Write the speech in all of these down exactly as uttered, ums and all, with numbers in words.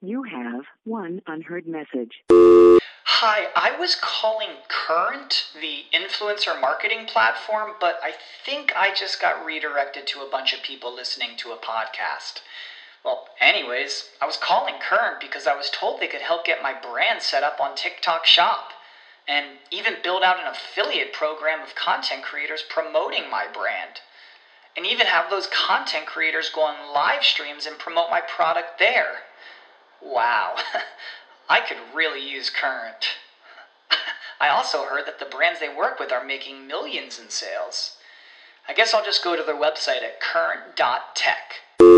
You have one unheard message. Hi, I was calling Current, the influencer marketing platform, but I think I just got redirected to a bunch of people listening to a podcast. Well, anyways, I was calling Current because I was told they could help get my brand set up on TikTok Shop, and even build out an affiliate program of content creators promoting my brand, and even have those content creators go on live streams and promote my product there. Wow, I could really use Current. I also heard that the brands they work with are making millions in sales. I guess I'll just go to their website at current dot tech.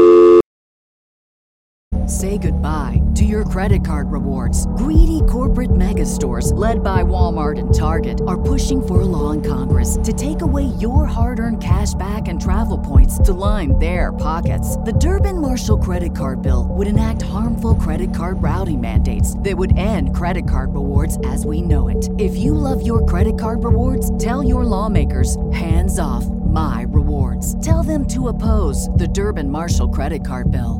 Say goodbye to your credit card rewards. Greedy corporate mega stores, led by Walmart and Target, are pushing for a law in Congress to take away your hard-earned cash back and travel points to line their pockets. The Durbin-Marshall credit card bill would enact harmful credit card routing mandates that would end credit card rewards as we know it. If you love your credit card rewards, tell your lawmakers, hands off my rewards. Tell them to oppose the Durbin-Marshall credit card bill.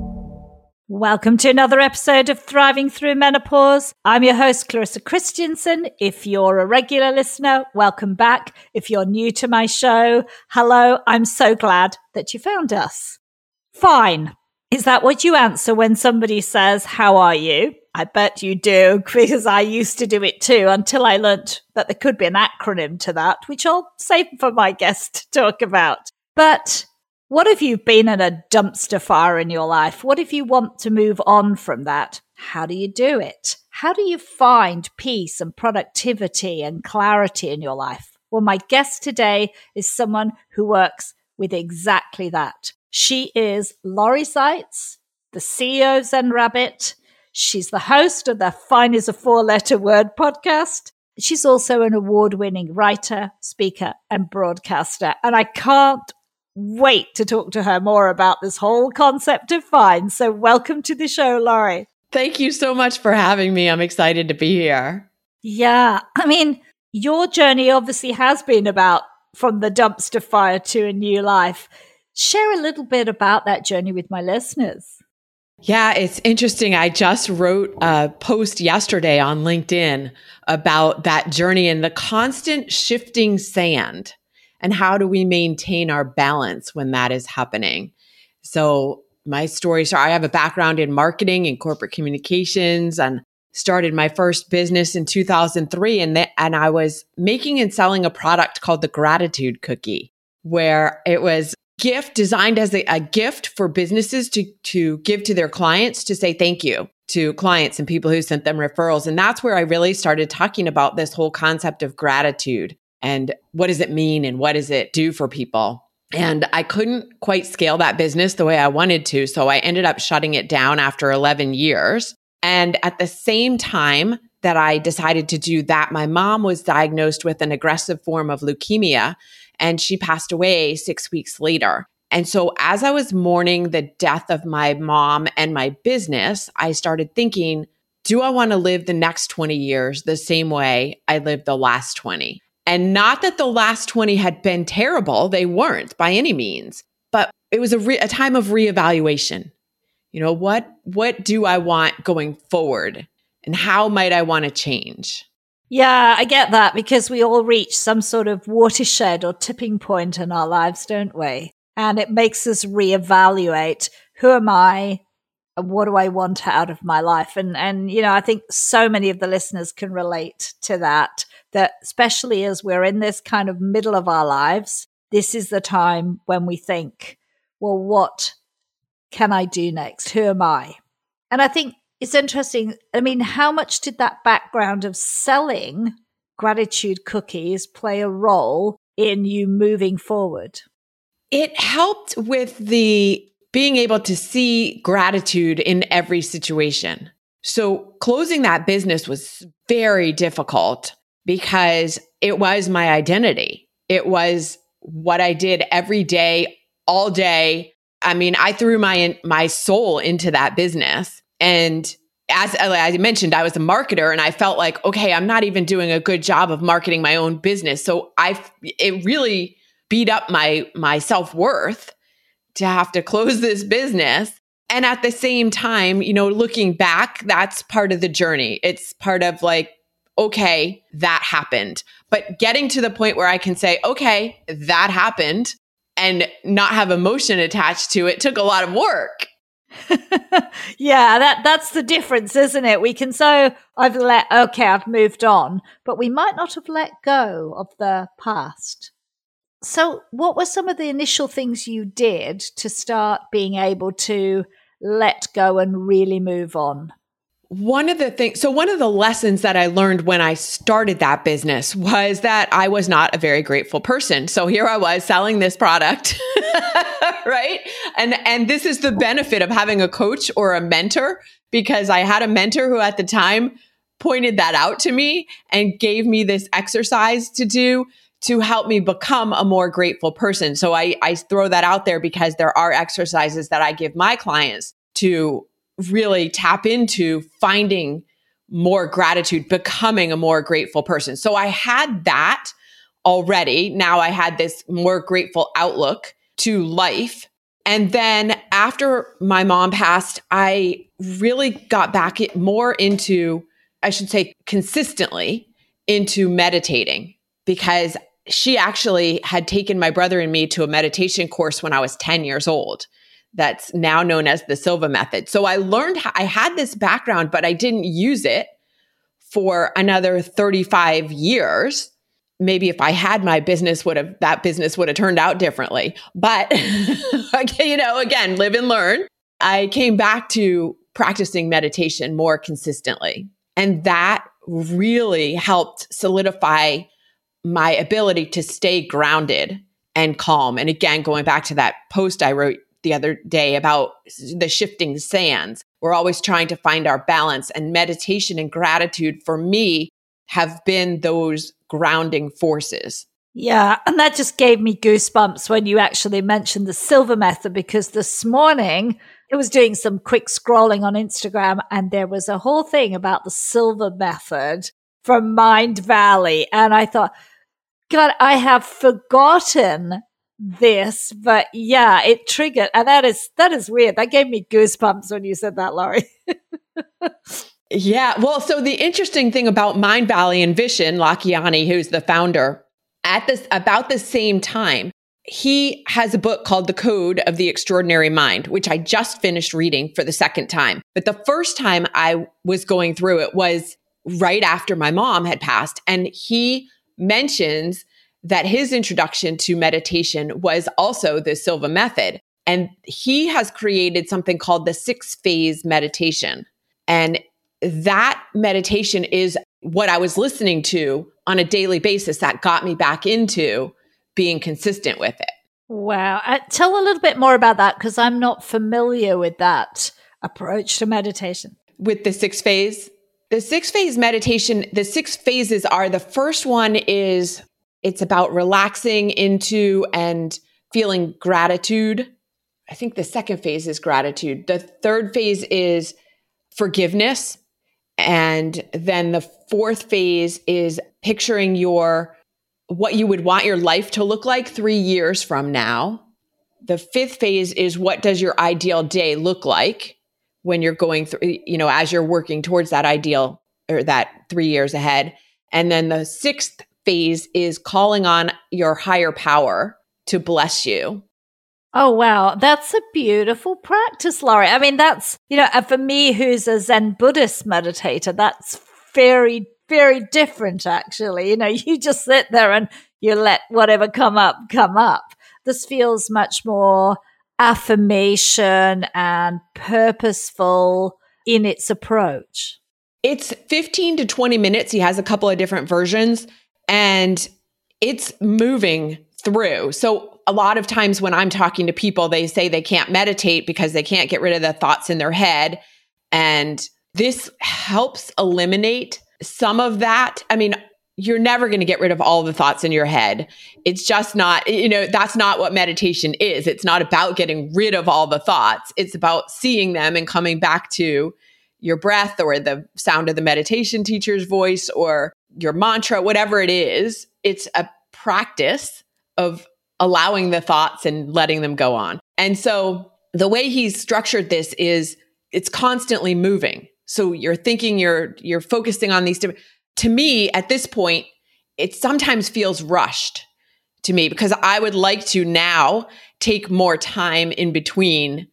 Welcome to another episode of Thriving Through Menopause. I'm your host, Clarissa Christensen. If you're a regular listener, welcome back. If you're new to my show, hello. I'm so glad that you found us. Fine. Is that what you answer when somebody says, how are you? I bet you do, because I used to do it too until I learnt that there could be an acronym to that, which I'll save for my guest to talk about. But what if you've been in a dumpster fire in your life? What if you want to move on from that? How do you do it? How do you find peace and productivity and clarity in your life? Well, my guest today is someone who works with exactly that. She is Laurie Seitz, the C E O of Zen Rabbit. She's the host of the Fine is a Four-Letter Word podcast. She's also an award-winning writer, speaker, and broadcaster. And I can't wait to talk to her more about this whole concept of fine. So welcome to the show, Laurie. Thank you so much for having me. I'm excited to be here. Yeah. I mean, your journey obviously has been about from the dumpster fire to a new life. Share a little bit about that journey with my listeners. Yeah, it's interesting. I just wrote a post yesterday on LinkedIn about that journey and the constant shifting sand. And how do we maintain our balance when that is happening? So my story, so I have a background in marketing and corporate communications and started my first business in two thousand three. And, th- and I was making and selling a product called the Gratitude Cookie, where it was gift designed as a, a gift for businesses to, to give to their clients to say thank you to clients and people who sent them referrals. And that's where I really started talking about this whole concept of gratitude. And what does it mean and what does it do for people? And I couldn't quite scale that business the way I wanted to. So I ended up shutting it down after eleven years. And at the same time that I decided to do that, my mom was diagnosed with an aggressive form of leukemia, and she passed away six weeks later. And so as I was mourning the death of my mom and my business, I started thinking, do I want to live the next twenty years the same way I lived the last twenty? And not that the last twenty had been terrible. They weren't by any means, but it was a, re- a time of reevaluation. You know, what, what do I want going forward? And how might I want to change? Yeah, I get that, because we all reach some sort of watershed or tipping point in our lives, don't we? And it makes us reevaluate, who am I? And what do I want out of my life? And, and, you know, I think so many of the listeners can relate to that, that especially as we're in this kind of middle of our lives, this is the time when we think, well, what can I do next? Who am I? And I think it's interesting. I mean, how much did that background of selling gratitude cookies play a role in you moving forward? It helped with the being able to see gratitude in every situation. So closing that business was very difficult because it was my identity. It was what I did every day, all day. I mean, I threw my my soul into that business. And as, as I mentioned, I was a marketer, and I felt like, okay, I'm not even doing a good job of marketing my own business. So I, it really beat up my my self-worth to have to close this business. And at the same time, you know, looking back, that's part of the journey. It's part of like, okay, that happened. But getting to the point where I can say, okay, that happened and not have emotion attached to it took a lot of work. Yeah, that that's the difference, isn't it? We can so I've let okay, I've moved on, but we might not have let go of the past. So, what were some of the initial things you did to start being able to let go and really move on? One of the things, so one of the lessons that I learned when I started that business was that I was not a very grateful person. So here I was selling this product, right? And and this is the benefit of having a coach or a mentor, because I had a mentor who at the time pointed that out to me and gave me this exercise to do to help me become a more grateful person. So I, I throw that out there because there are exercises that I give my clients to really tap into finding more gratitude, becoming a more grateful person. So I had that already. Now I had this more grateful outlook to life. And then after my mom passed, I really got back more into, I should say consistently into meditating, because she actually had taken my brother and me to a meditation course when I was ten years old. That's now known as the Silva method. So I learned, I had this background, but I didn't use it for another thirty-five years. Maybe if I had my business, would have, that business would have turned out differently. But, you know, again, live and learn. I came back to practicing meditation more consistently. And that really helped solidify my ability to stay grounded and calm. And again, going back to that post I wrote the other day about the shifting sands, we're always trying to find our balance, and meditation and gratitude for me have been those grounding forces. Yeah, and that just gave me goosebumps when you actually mentioned the Silva method, because this morning I was doing some quick scrolling on Instagram and there was a whole thing about the Silva method from Mind Valley. And I thought, God, I have forgotten this, but yeah, it triggered. And that is, that is weird. That gave me goosebumps when you said that, Laurie. Yeah. Well, so the interesting thing about Mind Valley and Vishen Lakhiani, who's the founder, at this, about the same time, he has a book called The Code of the Extraordinary Mind, which I just finished reading for the second time. But the first time I was going through it was right after my mom had passed. And he mentions that his introduction to meditation was also the Silva method. And he has created something called the six phase meditation. And that meditation is what I was listening to on a daily basis that got me back into being consistent with it. Wow. Uh, tell a little bit more about that, because I'm not familiar with that approach to meditation. With the six phase, the six phase meditation, the six phases are, the first one is, it's about relaxing into and feeling gratitude. I think the second phase is gratitude. The third phase is forgiveness. And then the fourth phase is picturing your, what you would want your life to look like three years from now. The fifth phase is, what does your ideal day look like when you're going through, you know, as you're working towards that ideal or that three years ahead. And then the sixth phase is calling on your higher power to bless you. Oh, wow. That's a beautiful practice, Laurie. I mean, that's, you know, and for me, who's a Zen Buddhist meditator, that's very, very different, actually. You know, you just sit there and you let whatever come up, come up. This feels much more affirmation and purposeful in its approach. It's fifteen to twenty minutes. He has a couple of different versions and it's moving through. So a lot of times when I'm talking to people, they say they can't meditate because they can't get rid of the thoughts in their head. And this helps eliminate some of that. I mean, you're never going to get rid of all the thoughts in your head. It's just not, you know, that's not what meditation is. It's not about getting rid of all the thoughts. It's about seeing them and coming back to your breath or the sound of the meditation teacher's voice or your mantra, whatever it is. It's a practice of allowing the thoughts and letting them go on. And so the way he's structured this is it's constantly moving. So you're thinking, you're you're focusing on these different, to me at this point, it sometimes feels rushed to me because I would like to now take more time in between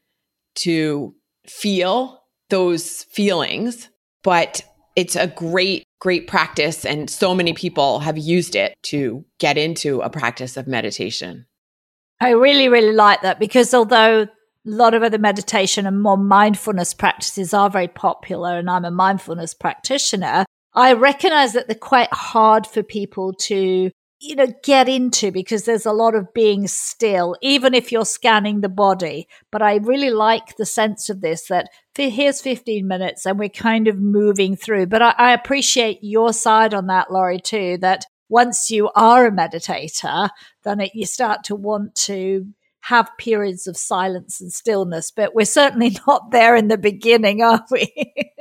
to feel those feelings. But it's a great, great practice. And so many people have used it to get into a practice of meditation. I really, really like that because although a lot of other meditation and more mindfulness practices are very popular, and I'm a mindfulness practitioner, I recognize that they're quite hard for people to, you know, get into because there's a lot of being still, even if you're scanning the body. But I really like the sense of this, that here's fifteen minutes and we're kind of moving through. But I, I appreciate your side on that, Laurie, too, that once you are a meditator, then it, you start to want to have periods of silence and stillness. But we're certainly not there in the beginning, are we?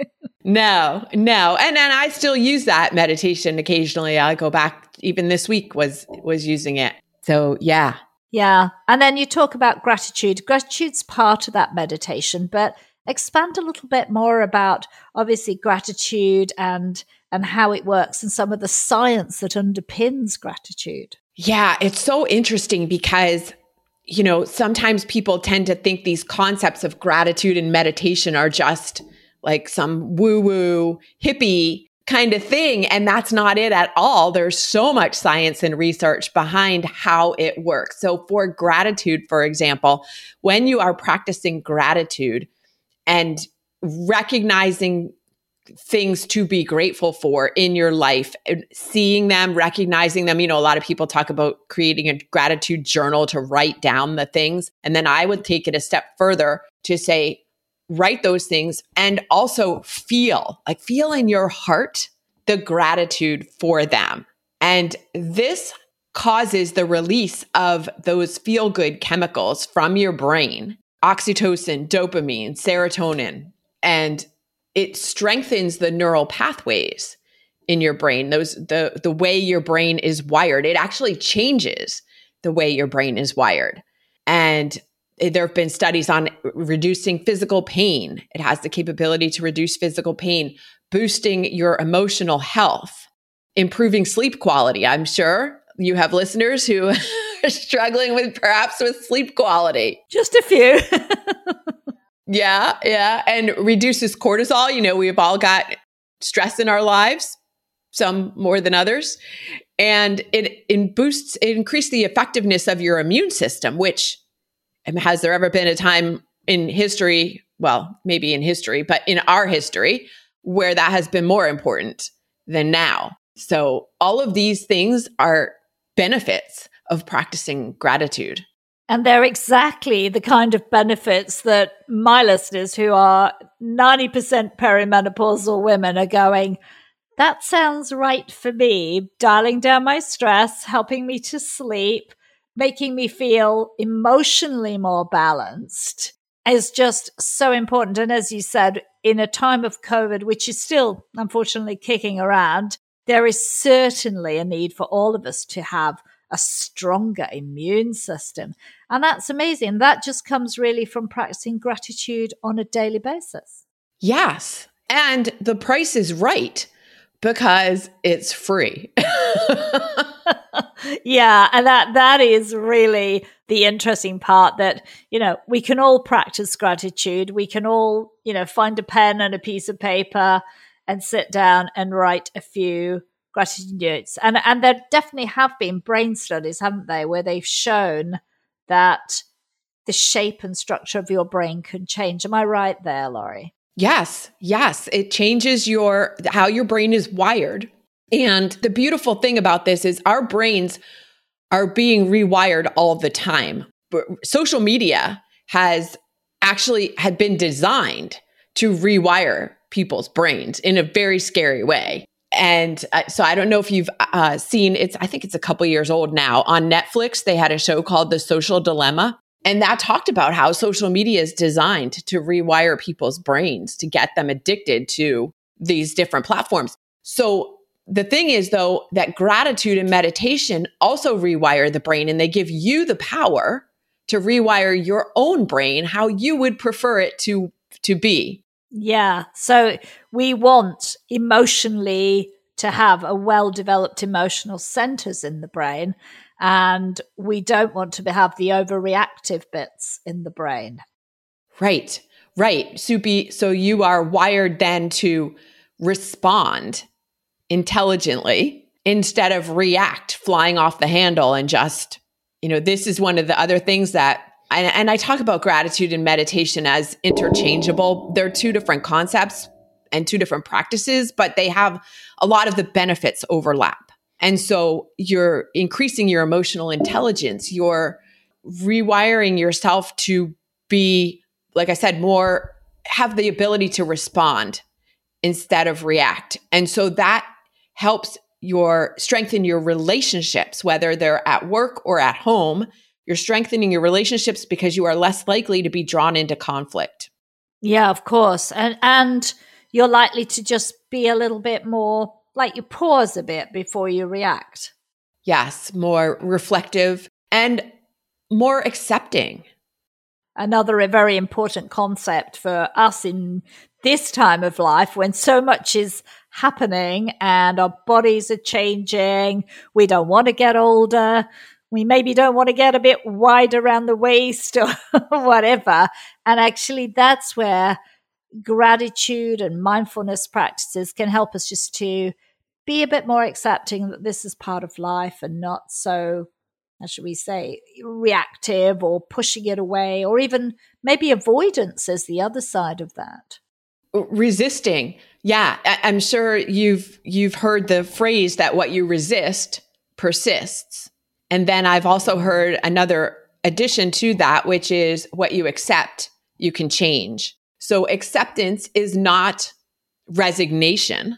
No, no. And then I still use that meditation occasionally. I go back, even this week was was using it. So yeah. Yeah. And then you talk about gratitude. Gratitude's part of that meditation, but expand a little bit more about obviously gratitude and and how it works and some of the science that underpins gratitude. Yeah, it's so interesting because, you know, sometimes people tend to think these concepts of gratitude and meditation are just like some woo-woo hippie kind of thing. And that's not it at all. There's so much science and research behind how it works. So for gratitude, for example, when you are practicing gratitude and recognizing things to be grateful for in your life, seeing them, recognizing them. You know, a lot of people talk about creating a gratitude journal to write down the things. And then I would take it a step further to say, write those things and also feel, like feel in your heart the gratitude for them. And this causes the release of those feel-good chemicals from your brain, oxytocin, dopamine, serotonin, and it strengthens the neural pathways in your brain. Those the the way your brain is wired. It actually changes the way your brain is wired. And there have been studies on reducing physical pain. It has the capability to reduce physical pain, boosting your emotional health, improving sleep quality. I'm sure you have listeners who are struggling with perhaps with sleep quality. Just a few. Yeah, yeah. And reduces cortisol. You know, we've all got stress in our lives, some more than others. And it, it boosts, it increases the effectiveness of your immune system, which has there ever been a time in history, well, maybe in history, but in our history, where that has been more important than now. So all of these things are benefits of practicing gratitude. And they're exactly the kind of benefits that my listeners, who are ninety percent perimenopausal women, are going, that sounds right for me. Dialing down my stress, helping me to sleep, making me feel emotionally more balanced is just so important. And as you said, in a time of COVID, which is still unfortunately kicking around, there is certainly a need for all of us to have a stronger immune system. And that's amazing. That just comes really from practicing gratitude on a daily basis. Yes. And the price is right because it's free. Yeah. And that that is really the interesting part, that, you know, we can all practice gratitude. We can all, you know, find a pen and a piece of paper and sit down and write a few gratitude notes. And and there definitely have been brain studies, haven't they, where they've shown that the shape and structure of your brain can change. Am I right there, Laurie? Yes, yes. It changes your how your brain is wired. And the beautiful thing about this is our brains are being rewired all the time. Social media has actually had been designed to rewire people's brains in a very scary way. And uh, so I don't know if you've uh, seen, it's, I think it's a couple years old now. On Netflix, they had a show called The Social Dilemma. And that talked about how social media is designed to rewire people's brains to get them addicted to these different platforms. So the thing is, though, that gratitude and meditation also rewire the brain, and they give you the power to rewire your own brain how you would prefer it to, to be. Yeah. So we want emotionally to have a well-developed emotional centers in the brain, and we don't want to have the overreactive bits in the brain. Right. Right. Supi, so you are wired then to respond intelligently instead of react, flying off the handle and just, you know, this is one of the other things that, and, and I talk about gratitude and meditation as interchangeable. They're two different concepts and two different practices, but they have a lot of the benefits overlap. And so you're increasing your emotional intelligence. You're rewiring yourself to be, like I said, more, have the ability to respond instead of react. And so that helps your strengthen your relationships, whether they're at work or at home. You're strengthening your relationships because you are less likely to be drawn into conflict. Yeah, of course. And and you're likely to just be a little bit more, like you pause a bit before you react. Yes, more reflective and more accepting. Another very important concept for us in this time of life when so much is happening and our bodies are changing. We don't want to get older. We maybe don't want to get a bit wide around the waist or whatever. And actually, that's where gratitude and mindfulness practices can help us just to be a bit more accepting that this is part of life and not so, how should we say, reactive or pushing it away, or even maybe avoidance is the other side of that. Resisting. Yeah. I- I'm sure you've, you've heard the phrase that what you resist persists. And then I've also heard another addition to that, which is what you accept, you can change. So acceptance is not resignation.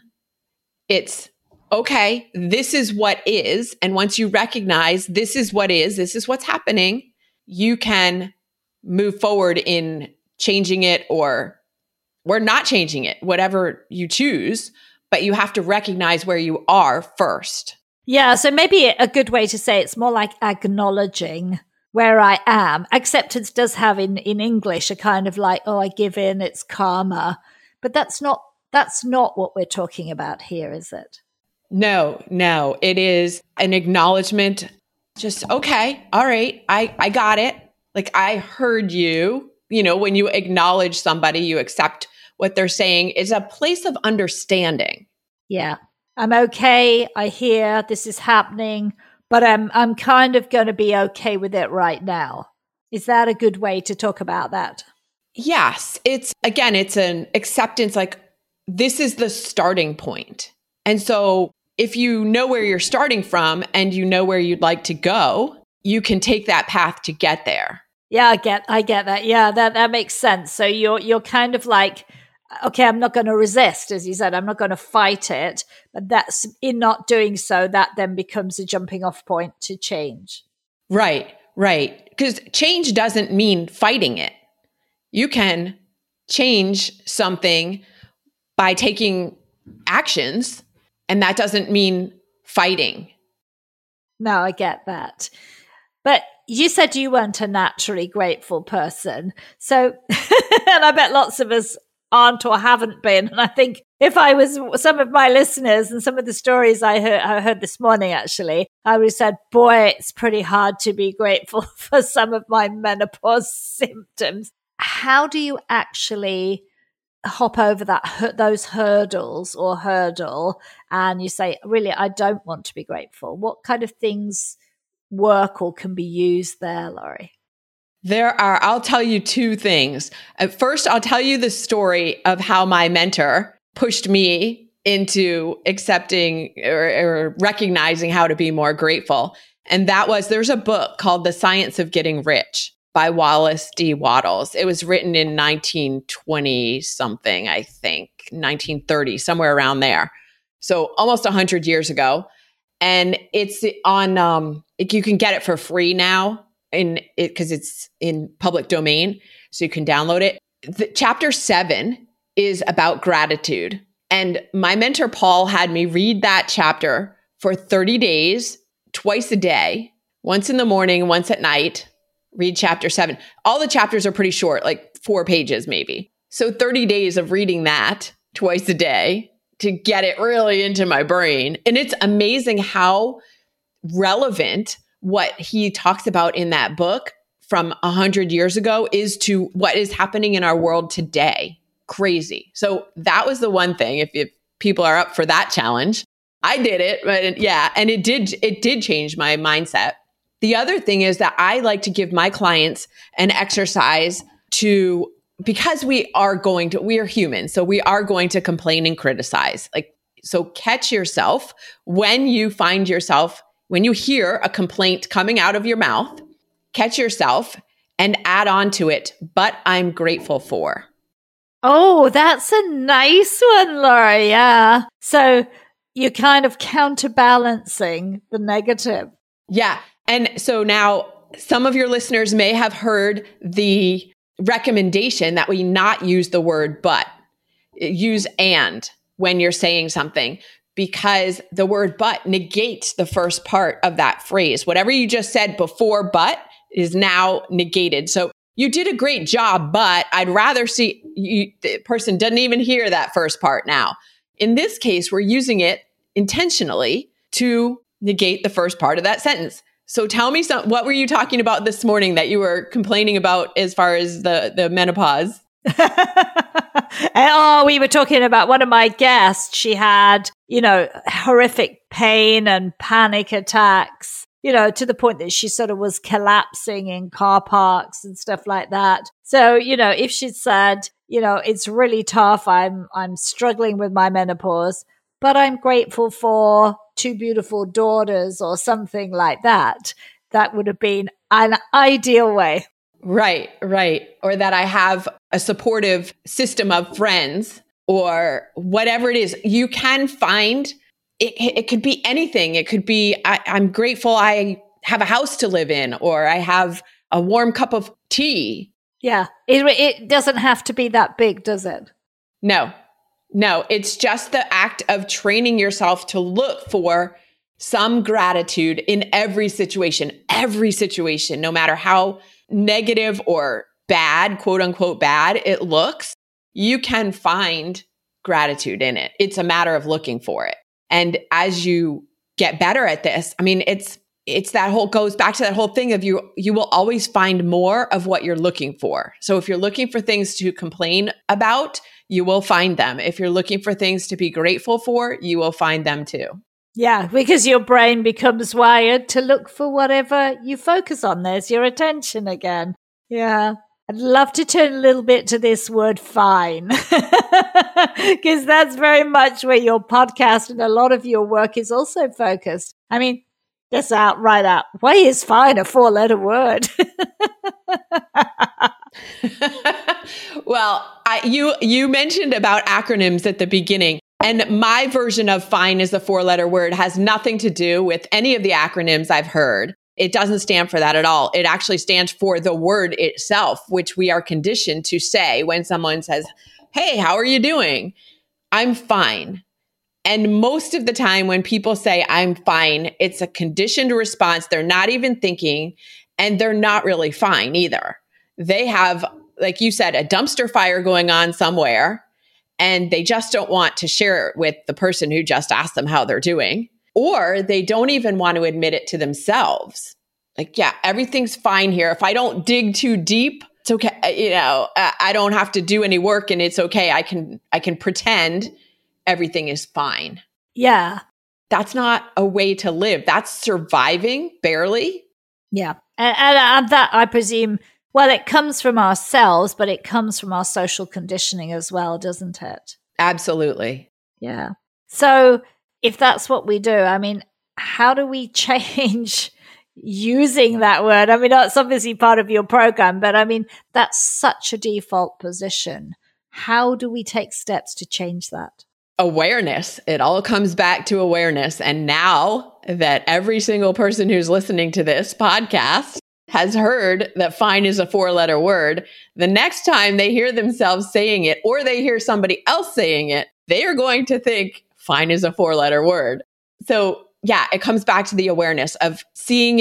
It's, okay, this is what is. And once you recognize this is what is, this is what's happening, you can move forward in changing it or, or not changing it, whatever you choose. But you have to recognize where you are first. Yeah, so maybe a good way to say it's more like acknowledging where I am. Acceptance does have in, in English a kind of like, oh, I give in, it's karma. But that's not that's not what we're talking about here, is it? No, no. It is an acknowledgement. Just, okay, all right, I, I got it. Like, I heard you. You know, when you acknowledge somebody, you accept what they're saying. It's a place of understanding. Yeah. I'm okay. I hear this is happening, but I'm I'm kind of going to be okay with it right now. Is that a good way to talk about that? Yes. It's, again, it's an acceptance, like, this is the starting point. And so if you know where you're starting from and you know where you'd like to go, you can take that path to get there. Yeah, I get I get that. Yeah, that, that makes sense. So you're you're kind of like, okay, I'm not going to resist, as you said, I'm not going to fight it. But that's in not doing so, that then becomes a jumping off point to change. Right, right. Because change doesn't mean fighting it. You can change something by taking actions, and that doesn't mean fighting. No, I get that. But you said you weren't a naturally grateful person. So, and I bet lots of us aren't or haven't been. And I think if I was some of my listeners and some of the stories I heard, I heard this morning, actually, I would have said, boy, it's pretty hard to be grateful for some of my menopause symptoms. How do you actually hop over that those hurdles or hurdle and you say, really, I don't want to be grateful? What kind of things work or can be used there, Laurie? There are, I'll tell you two things. At first, I'll tell you the story of how my mentor pushed me into accepting or, or recognizing how to be more grateful. And that was, there's a book called The Science of Getting Rich by Wallace D. Wattles. It was written in nineteen twenty something, I think, nineteen thirty, somewhere around there. So almost one hundred years ago. And it's on, um, you can get it for free now in it because it's in public domain. So you can download it. The, chapter seven is about gratitude. And my mentor, Paul, had me read that chapter for thirty days, twice a day, once in the morning, once at night, read chapter seven. All the chapters are pretty short, like four pages maybe. So thirty days of reading that twice a day to get it really into my brain. And it's amazing how relevant what he talks about in that book from a hundred years ago is to what is happening in our world today. Crazy. So that was the one thing. If, if people are up for that challenge, I did it, but yeah, and it did it did change my mindset. The other thing is that I like to give my clients an exercise to, because we are going to, we are human, so we are going to complain and criticize. Like, so catch yourself when you find yourself, when you hear a complaint coming out of your mouth, catch yourself and add on to it, but I'm grateful for. Oh, that's a nice one, Laura. Yeah. So you're kind of counterbalancing the negative. Yeah. And so now some of your listeners may have heard the recommendation that we not use the word but, use and when you're saying something, because the word but negates the first part of that phrase. Whatever you just said before but is now negated. So you did a great job, but I'd rather see you, the person doesn't even hear that first part now. In this case, we're using it intentionally to negate the first part of that sentence. So tell me some, what were you talking about this morning that you were complaining about as far as the, the menopause? Oh, we were talking about one of my guests. She had, you know, horrific pain and panic attacks, you know, to the point that she sort of was collapsing in car parks and stuff like that. So, you know, if she'd said, you know, it's really tough, I'm, I'm struggling with my menopause, but I'm grateful for two beautiful daughters or something like that, that would have been an ideal way. Right, right. Or that I have a supportive system of friends or whatever it is. You can find, it, it could be anything. It could be, I, I'm grateful I have a house to live in, or I have a warm cup of tea. Yeah. It, it doesn't have to be that big, does it? No, no. It's just the act of training yourself to look for some gratitude in every situation, every situation, no matter how negative or bad, quote unquote bad it looks, you can find gratitude in it. It's a matter of looking for it. And as you get better at this, I mean, it's it's that whole goes back to that whole thing of you you will always find more of what you're looking for. So if you're looking for things to complain about, you will find them. If you're looking for things to be grateful for, you will find them too. Yeah, because your brain becomes wired to look for whatever you focus on. There's your attention again. Yeah. I'd love to turn a little bit to this word fine, because that's very much where your podcast and a lot of your work is also focused. I mean, just out, right out. Why is fine a four-letter word? Well, I, you you mentioned about acronyms at the beginning. And my version of fine is a four-letter word, has nothing to do with any of the acronyms I've heard. It doesn't stand for that at all. It actually stands for the word itself, which we are conditioned to say when someone says, hey, how are you doing? I'm fine. And most of the time when people say I'm fine, it's a conditioned response. They're not even thinking, and they're not really fine either. They have, like you said, a dumpster fire going on somewhere, and they just don't want to share it with the person who just asked them how they're doing. Or they don't even want to admit it to themselves. Like, yeah, everything's fine here. If I don't dig too deep, it's okay. You know, I don't have to do any work and it's okay. I can, I can pretend everything is fine. Yeah. That's not a way to live. That's surviving barely. Yeah. And, and, and that, I presume, well, it comes from ourselves, but it comes from our social conditioning as well, doesn't it? Absolutely. Yeah. So if that's what we do, I mean, how do we change using that word? I mean, that's obviously part of your program, but I mean, that's such a default position. How do we take steps to change that? Awareness. It all comes back to awareness. And now that every single person who's listening to this podcast has heard that fine is a four-letter word, the next time they hear themselves saying it or they hear somebody else saying it, they are going to think fine is a four-letter word. So yeah, it comes back to the awareness of seeing it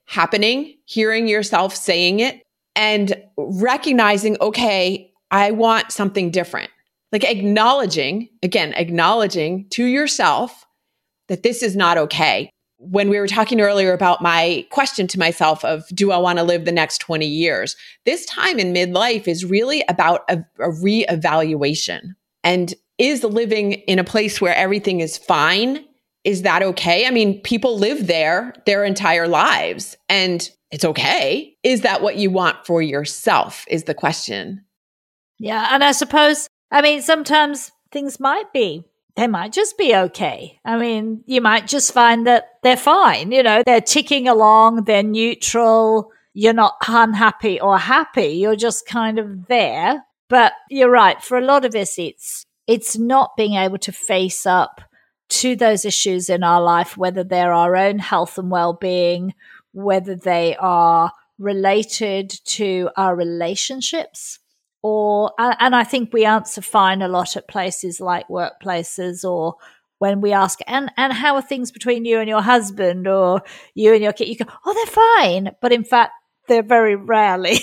happening, hearing yourself saying it, and recognizing, okay, I want something different. Like acknowledging, again, acknowledging to yourself that this is not okay. When we were talking earlier about my question to myself of, do I want to live the next twenty years? This time in midlife is really about a, a reevaluation. And is living in a place where everything is fine, is that okay? I mean, people live there their entire lives and it's okay. Is that what you want for yourself is the question. Yeah. And I suppose, I mean, sometimes things might be, they might just be okay. I mean, you might just find that they're fine. You know, they're ticking along, they're neutral. You're not unhappy or happy. You're just kind of there. But you're right. For a lot of us, it's, it's not being able to face up to those issues in our life, whether they're our own health and well-being, whether they are related to our relationships, or, and I think we answer fine a lot at places like workplaces, or when we ask, and, and how are things between you and your husband or you and your kid? You go, oh, they're fine. But in fact, they're very rarely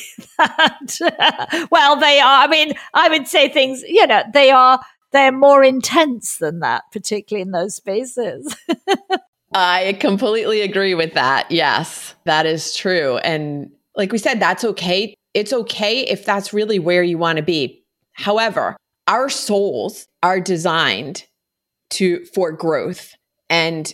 that. Well, they are. I mean, I would say things, you know, they are, they're more intense than that, particularly in those spaces. I completely agree with that. Yes, that is true. And like we said, that's okay. It's okay if that's really where you want to be. However, our souls are designed to for growth and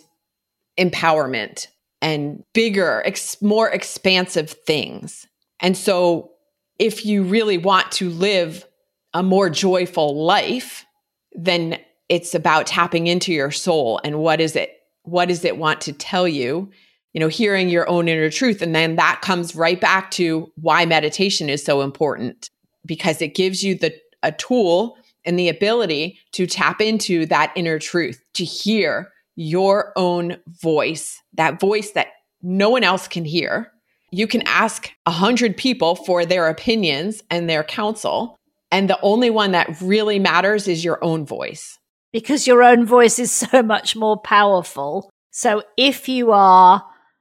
empowerment and bigger, ex- more expansive things. And so if you really want to live a more joyful life, then it's about tapping into your soul and what is it, what does it want to tell you, you know, hearing your own inner truth. And then that comes right back to why meditation is so important, because it gives you the a tool and the ability to tap into that inner truth, to hear your own voice, that voice that no one else can hear. You can ask a hundred people for their opinions and their counsel, and the only one that really matters is your own voice. Because your own voice is so much more powerful. So if you are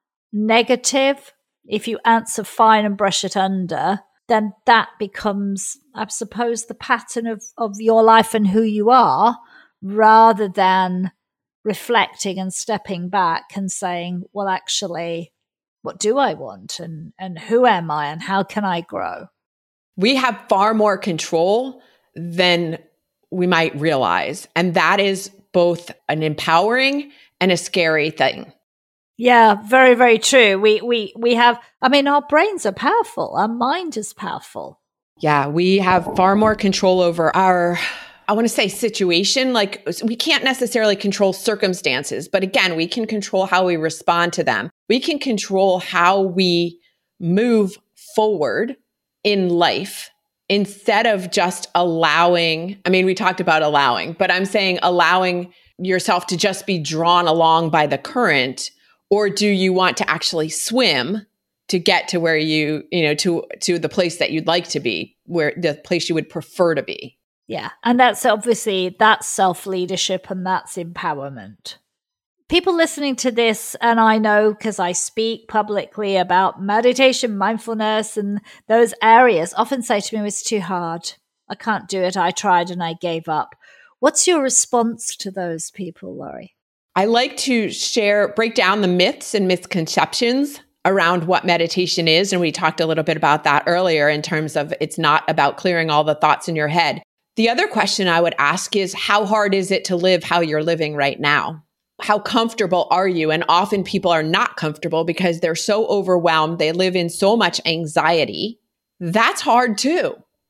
negative, if you answer fine and brush it under, then that becomes, I suppose, the pattern of, of your life and who you are, rather than reflecting and stepping back and saying, well, actually, what do I want? And, and who am I? And how can I grow? We have far more control than we might realize. And that is both an empowering and a scary thing. Yeah, very, very true. We, we, we have, I mean, our brains are powerful. Our mind is powerful. Yeah, we have far more control over our, I want to say situation. Like we can't necessarily control circumstances, but again, we can control how we respond to them. We can control how we move forward in life instead of just allowing, I mean, we talked about allowing, but I'm saying allowing yourself to just be drawn along by the current, or do you want to actually swim to get to where you, you know, to, to the place that you'd like to be, where the place you would prefer to be? Yeah. And that's obviously, that's self-leadership and that's empowerment. People listening to this, and I know because I speak publicly about meditation, mindfulness, and those areas, often say to me, it's too hard. I can't do it. I tried and I gave up. What's your response to those people, Laurie? I like to share, break down the myths and misconceptions around what meditation is. And we talked a little bit about that earlier in terms of it's not about clearing all the thoughts in your head. The other question I would ask is, how hard is it to live how you're living right now? How comfortable are you? And often people are not comfortable because they're so overwhelmed. They live in so much anxiety. That's hard too.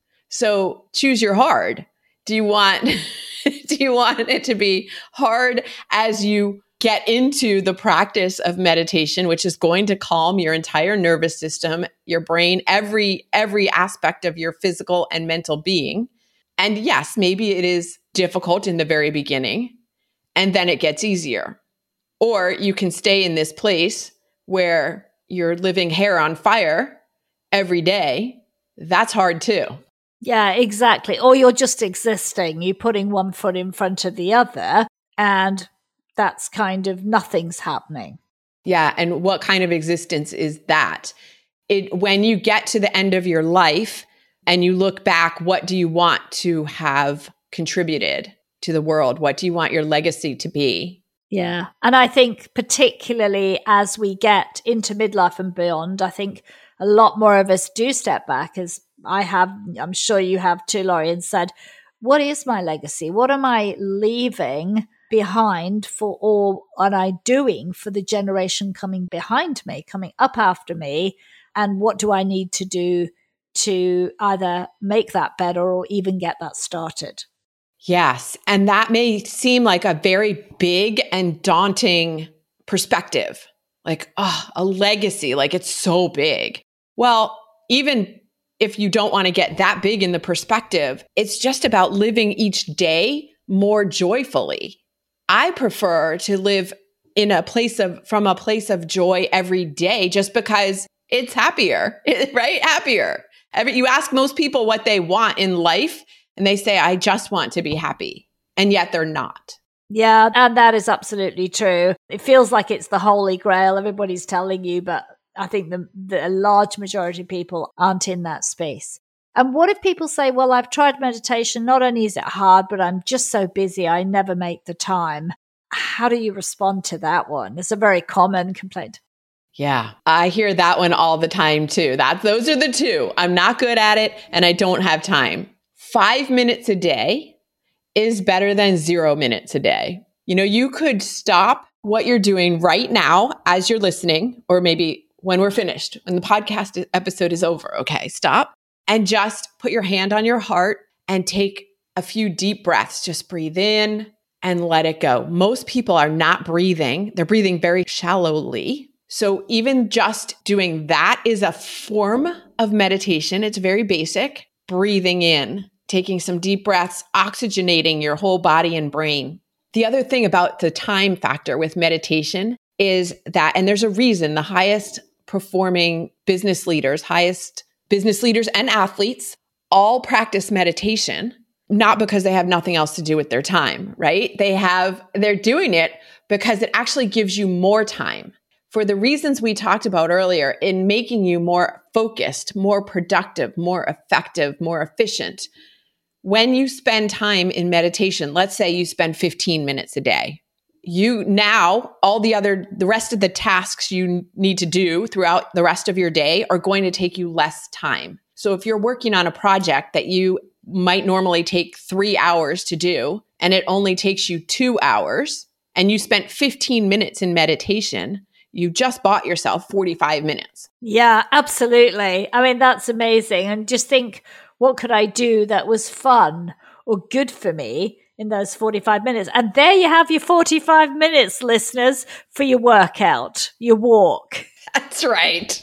So choose your hard. Do you want, do you want it to be hard as you get into the practice of meditation, which is going to calm your entire nervous system, your brain, every, every aspect of your physical and mental being? And yes, maybe it is difficult in the very beginning, and then it gets easier. Or you can stay in this place where you're living hair on fire every day. That's hard too. Yeah, exactly. Or you're just existing. You're putting one foot in front of the other, and that's kind of nothing's happening. Yeah. And what kind of existence is that? It, when you get to the end of your life and you look back, what do you want to have contributed to the world? What do you want your legacy to be? Yeah. And I think particularly as we get into midlife and beyond, I think a lot more of us do step back, as I have, I'm sure you have too, Laurie, and said, what is my legacy? What am I leaving behind for, or am I doing for the generation coming behind me, coming up after me? And what do I need to do to either make that better or even get that started? Yes. And that may seem like a very big and daunting perspective, like, oh, a legacy, like it's so big. Well, even if you don't want to get that big in the perspective, it's just about living each day more joyfully. I prefer to live in a place of, from a place of joy every day, just because it's happier, right? Happier. Every, you ask most people what they want in life, and they say, I just want to be happy. And yet they're not. Yeah, and that is absolutely true. It feels like it's the holy grail. Everybody's telling you, but I think the, the large majority of people aren't in that space. And what if people say, well, I've tried meditation. Not only is it hard, but I'm just so busy, I never make the time. How do you respond to that one? It's a very common complaint. Yeah, I hear that one all the time too. That, those are the two. I'm not good at it and I don't have time. Five minutes a day is better than zero minutes a day. You know, you could stop what you're doing right now as you're listening, or maybe when we're finished, when the podcast episode is over. Okay, stop and just put your hand on your heart and take a few deep breaths. Just breathe in and let it go. Most people are not breathing. They're breathing very shallowly. So even just doing that is a form of meditation. It's very basic. Breathing in, taking some deep breaths, oxygenating your whole body and brain. The other thing about the time factor with meditation is that, and there's a reason the highest performing business leaders, highest business leaders and athletes all practice meditation, not because they have nothing else to do with their time, right? They have, they're doing it because it actually gives you more time. For the reasons we talked about earlier, in making you more focused, more productive, more effective, more efficient. When you spend time in meditation, let's say you spend fifteen minutes a day, you now, all the other, the rest of the tasks you need to do throughout the rest of your day are going to take you less time. So if you're working on a project that you might normally take three hours to do, and it only takes you two hours, and you spent fifteen minutes in meditation, you just bought yourself forty-five minutes. Yeah, absolutely. I mean, that's amazing. And just think, what could I do that was fun or good for me in those forty-five minutes? And there you have your forty-five minutes, listeners, for your workout, your walk. That's right.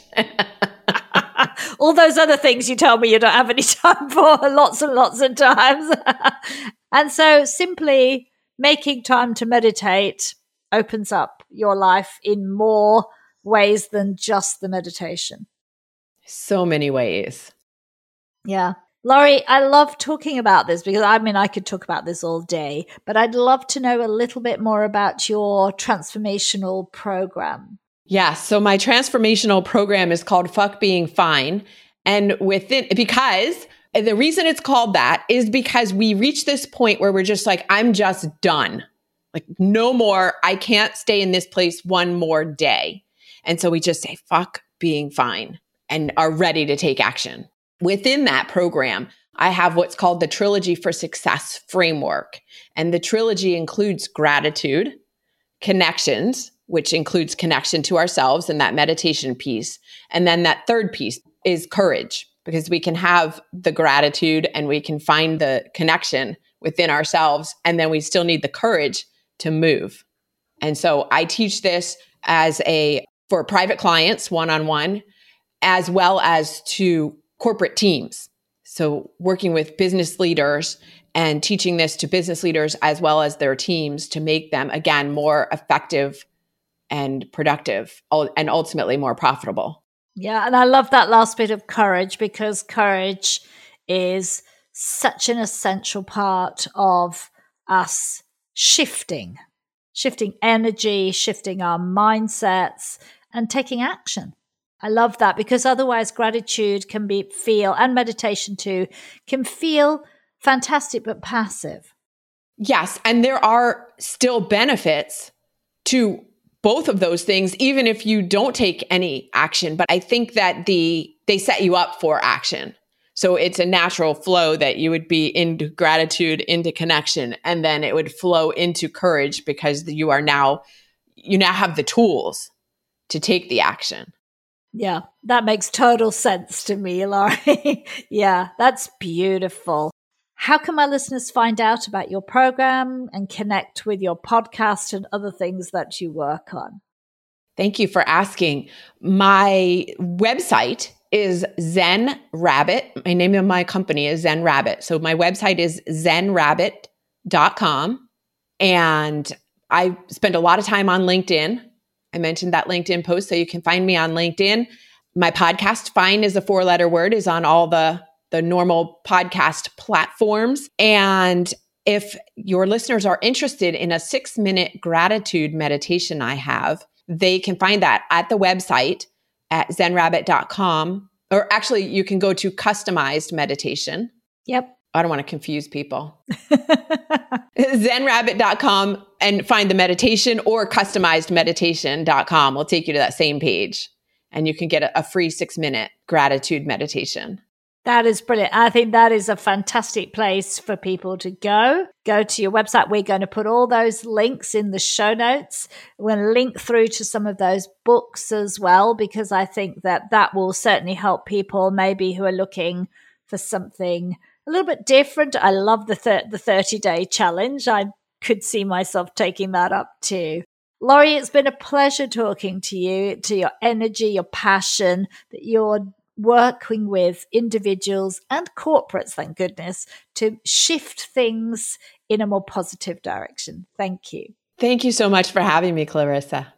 All those other things you tell me you don't have any time for lots and lots of times. And so simply making time to meditate opens up your life in more ways than just the meditation. So many ways. Yeah. Laurie, I love talking about this because, I mean, I could talk about this all day, but I'd love to know a little bit more about your transformational program. Yeah. So my transformational program is called Fuck Being Fine. And within, because the reason it's called that is because we reach this point where we're just like, I'm just done. Like, no more. I can't stay in this place one more day. And so we just say, fuck being fine, and are ready to take action. Within that program, I have what's called the Trilogy for Success framework. And the trilogy includes gratitude, connections, which includes connection to ourselves and that meditation piece. And then that third piece is courage, because we can have the gratitude and we can find the connection within ourselves. And then we still need the courage to move. And so I teach this as a, for private clients, one-on-one, as well as to corporate teams. So working with business leaders and teaching this to business leaders as well as their teams to make them, again, more effective and productive and ultimately more profitable. Yeah. And I love that last bit of courage, because courage is such an essential part of us shifting shifting energy, shifting our mindsets, and taking action. I love that, because otherwise gratitude can be feel, and meditation too, can feel fantastic but passive. Yes. And there are still benefits to both of those things, even if you don't take any action. But I think that the they set you up for action. So it's a natural flow that you would be into gratitude, into connection, and then it would flow into courage, because you are now, you now have the tools to take the action. Yeah, that makes total sense to me, Laurie. Yeah, that's beautiful. How can my listeners find out about your program and connect with your podcast and other things that you work on? Thank you for asking. My website is Zen Rabbit. My name of my company is Zen Rabbit. So my website is zen rabbit dot com. And I spend a lot of time on LinkedIn. I mentioned that LinkedIn post, so you can find me on LinkedIn. My podcast, Fine is a four-letter word, is on all the, the normal podcast platforms. And if your listeners are interested in a six-minute gratitude meditation I have, they can find that at the website at zen rabbit dot com. Or actually, you can go to customized meditation. Yep. I don't want to confuse people. zen rabbit dot com and find the meditation, or customized meditation dot com will take you to that same page. And you can get a, a free six minute gratitude meditation. That is brilliant. I think that is a fantastic place for people to go. Go to your website. We're going to put all those links in the show notes. We're going to link through to some of those books as well, because I think that that will certainly help people maybe who are looking for something a little bit different. I love the thir- the thirty-day challenge. I could see myself taking that up too. Laurie, it's been a pleasure talking to you, to your energy, your passion, that you're working with individuals and corporates, thank goodness, to shift things in a more positive direction. Thank you. Thank you so much for having me, Clarissa.